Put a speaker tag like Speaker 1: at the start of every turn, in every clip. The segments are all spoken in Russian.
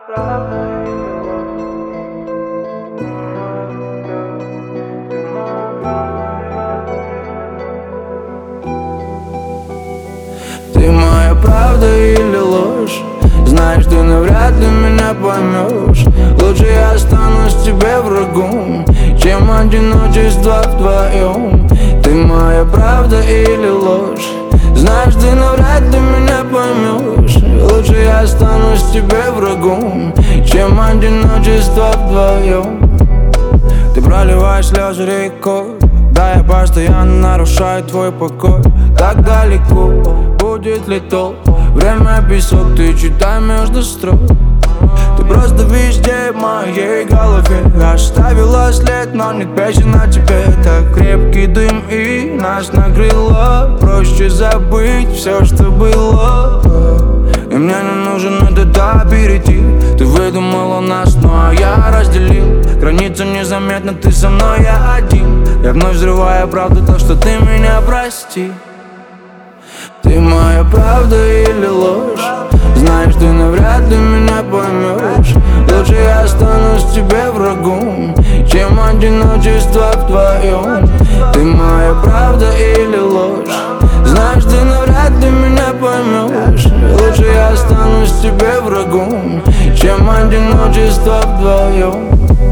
Speaker 1: Ты моя правда или ложь? Знаешь, ты навряд ли меня поймешь. Лучше я останусь тебе врагом, чем одиночество вдвоем. Ты моя правда или ложь? Знаешь, ты навряд ли меня поймешь. Лучше я останусь тебе врагом, чем одиночество вдвоем. Ты проливаешь слезы рекой, да я постоянно нарушаю твой покой. Так далеко будет ли толк? Время песок, ты читай между строк. Ты просто везде в моей голове. Оставила след, но нет песен о тебе. Так крепкий дым и нас накрыло. Проще забыть все, что было. И мне не нужен этот этап перейти. Ты выдумала нас, ну а я разделил. Граница незаметна, ты со мной, я один. Я вновь взрываю правду, то что ты меня прости. Ты моя правда или ложь? Знаешь, ты навряд ли меня поймешь. Лучше я останусь тебе врагом, чем одиночество вдвоем. Ты моя правда или ложь? Знаешь, ты навряд ли меня поймешь. Лучше я останусь тебе врагом, чем одиночество вдвоем.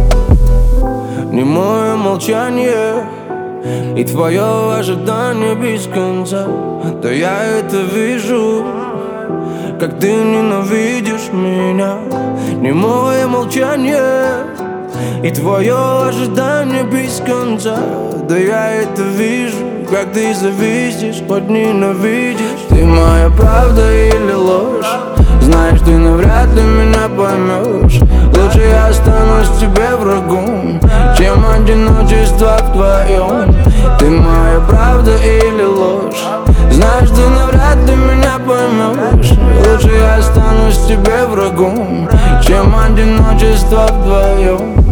Speaker 1: Немое молчание и твое ожидание без конца. Да я это вижу, как ты ненавидишь меня. Немое молчание и твое ожидание без конца. Да я это вижу, как ты зависишь, хоть ненавидишь. Ты моя правда или ложь? Знаешь, ты навряд ли меня поймешь. Лучше я останусь тебе врагом, чем одиночество вдвоем. Ты моя правда или ложь? Знаешь, ты навряд ли меня поймешь. Лучше я останусь тебе врагом, чем одиночество вдвоем.